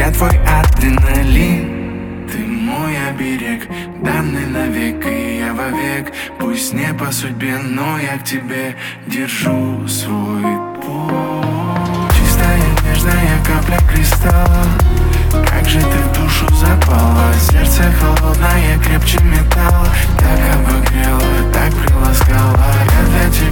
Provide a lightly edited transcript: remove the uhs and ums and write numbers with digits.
Я твой адреналин, ты мой оберег, данный навек, и я вовек. Пусть не по судьбе, но я к тебе держу свой путь. Чистая, нежная капля кристалла, как же ты в душу запала. Сердце холодное, крепче металла, так обогрела, так приласкала. Я для тебя